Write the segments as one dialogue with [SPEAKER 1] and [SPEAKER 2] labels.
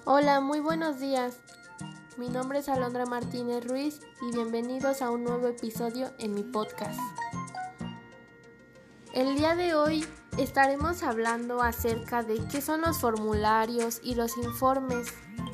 [SPEAKER 1] Hola, muy buenos días. Mi nombre es Alondra Martínez Ruiz y bienvenidos a un nuevo episodio en mi podcast. El día de hoy estaremos hablando acerca de qué son los formularios y los informes.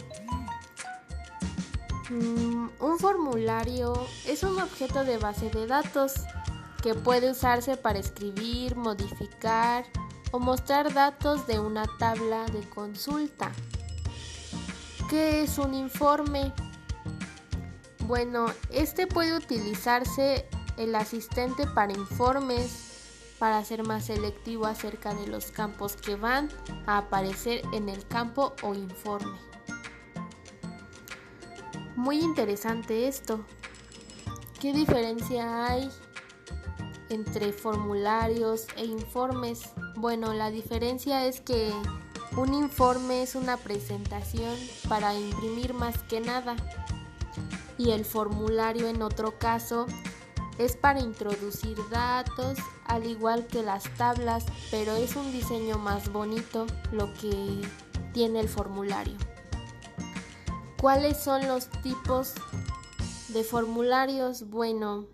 [SPEAKER 1] Un formulario es un objeto de base de datos que puede usarse para escribir, modificar o mostrar datos de una tabla de consulta. ¿Qué es un informe? Bueno, este puede utilizarse el asistente para informes, para ser más selectivo acerca de los campos que van a aparecer en el campo o informe. Muy interesante esto. ¿Qué diferencia hay entre formularios e informes? Bueno, la diferencia es que un informe es una presentación para imprimir más que nada y el formulario en otro caso es para introducir datos, al igual que las tablas, pero es un diseño más bonito lo que tiene el formulario. ¿Cuáles son los tipos de formularios? Bueno,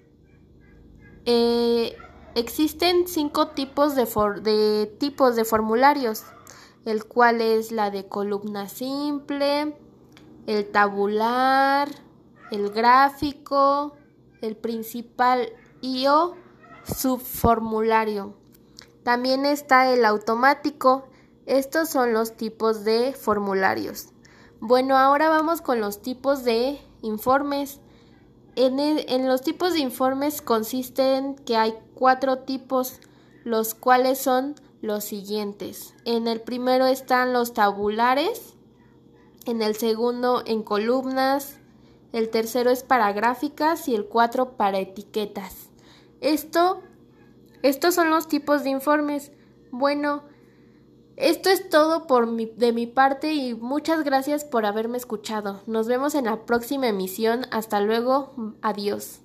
[SPEAKER 1] existen 5 tipos de formularios, el cual es la de columna simple, el tabular, el gráfico, el principal y o subformulario. También está el automático. Estos son los tipos de formularios. Bueno, ahora vamos con los tipos de informes. En los tipos de informes consisten que hay 4 tipos, los cuales son los siguientes. En el primero están los tabulares, en el segundo en columnas, el tercero es para gráficas y el 4 para etiquetas. Estos son los tipos de informes. Bueno, esto es todo de mi parte y muchas gracias por haberme escuchado. Nos vemos en la próxima emisión. Hasta luego. Adiós.